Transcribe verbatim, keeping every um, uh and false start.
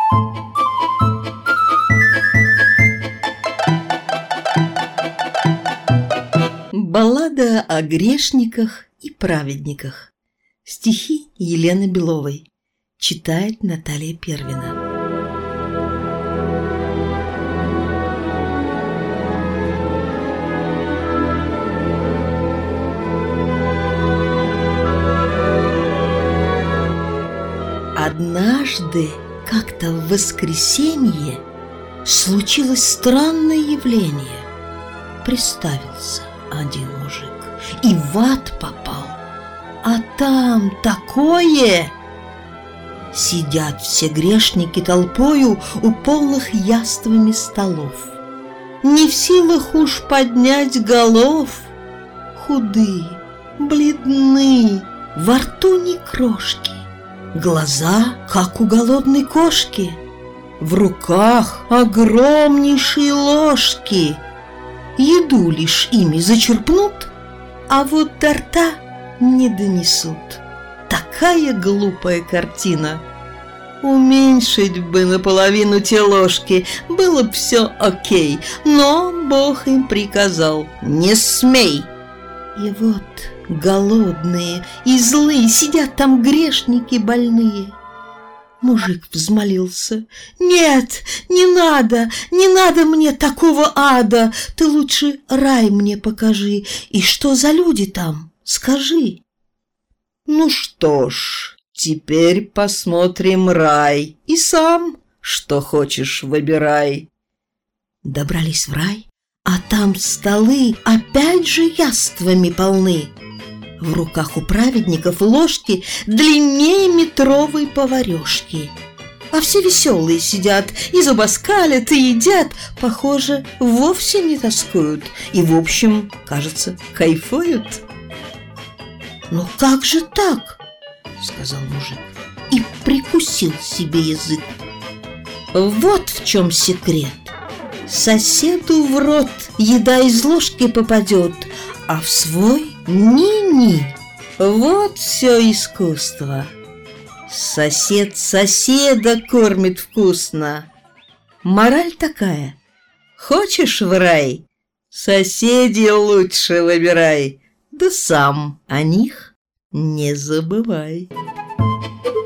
Баллада о грешниках и праведниках. Стихи Елены Беловой. Читает Наталья Первина. Однажды, как-то в воскресенье, случилось странное явление. Представился один мужик и в ад попал, а там такое! Сидят все грешники толпою у полных яствами столов, не в силах уж поднять голов, худые, бледны, во рту ни крошки, глаза, как у голодной кошки, в руках огромнейшие ложки. Еду лишь ими зачерпнут, а вот до рта не донесут. Такая глупая картина. Уменьшить бы наполовину те ложки, было б все окей, но Бог им приказал: не смей. И вот голодные и злые сидят там грешники больные. Мужик взмолился: «Нет, не надо, не надо мне такого ада, ты лучше рай мне покажи, и что за люди там, скажи». «Ну что ж, теперь посмотрим рай, и сам, что хочешь, выбирай». Добрались в рай, а там столы опять же яствами полны. В руках у праведников ложки длиннее метровой поварешки. А все веселые сидят, и зубоскалят, и едят, похоже, вовсе не тоскуют, и, в общем, кажется, кайфуют. «Ну как же так?» — сказал мужик и прикусил себе язык. Вот в чем секрет. Соседу в рот еда из ложки попадет, а в свой ни-ни. Вот все искусство. Сосед соседа кормит вкусно. Мораль такая: хочешь в рай, соседей лучше выбирай, да сам о них не забывай.